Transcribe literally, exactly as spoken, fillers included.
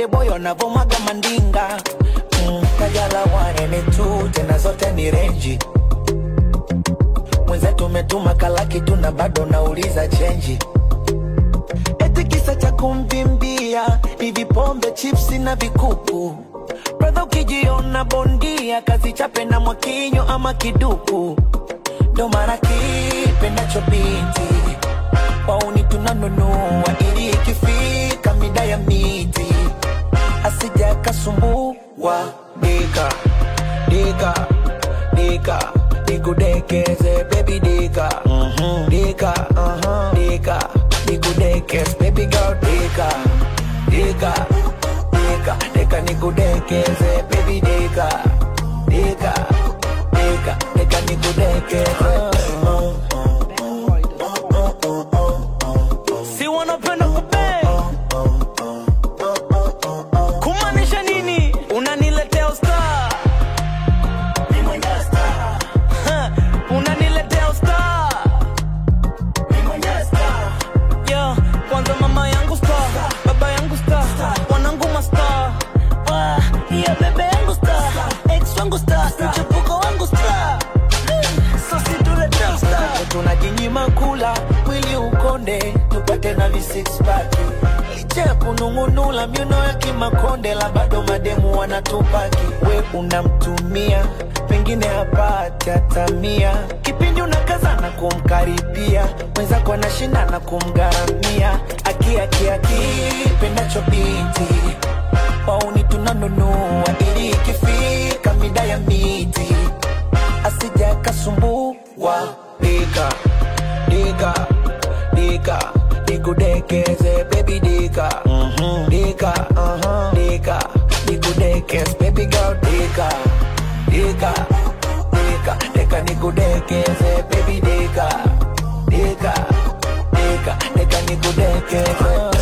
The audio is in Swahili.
konde boyo navomaga mandinga. mm, Kajala one and two tena zote ni renji. Mwenzetu umetuma kalaki tuna bado nauliza chenji. Eti kisa cha kumvimbia ni vipombe, chipsi na vikuku. Brother ukijiona bondia kazi chape na mwakinyo ama kiduku. Ndo mara kipendacho binti wauni tunanunua ili ikifika mida ya miti asija kasumbua. Dika, dika, dika, nikudekeze baby dika. mm-hmm. Dika, uh-huh. Dika, nikudekeze baby girl. Dika, dika, dika, dika, nikudekeze baby dika. Dika, dika, dika, nikudekeze. Si wanapenda kupe kumanisha nini? Unaniletea usta, ni mwenye star. Unaniletea usta, ni mwenye star. Yo, kwanza mama yangu star, baba yangu star, wanangu mastar. Wah, yeah bebe yangu star, ex wangu star, mchepuko wangu star. So si tuletea star. Tunajinyima kula, mwili ukonde, tupate na vi six pack. Licha kunungunula, miuno ya kimakonde, la bado mademu wanatupaki. We unamtumia, pengine hapati atamia. Kipindi unakaza na kumkaribia, mwenza kwa nashinda na kumgaramia. Aki, aki, aki, pendacho binti wauni tunanunua ili ikifika mida ya miti asija kasumbua. Dika, dika, dika, nikudekeze baby dika. mm-hmm. Dika, uh-huh. Dika, nikudekeze baby girl. Dika, dika, dika, dika, nikudekeze baby dika. Dika, dika, dika, nikudekeze.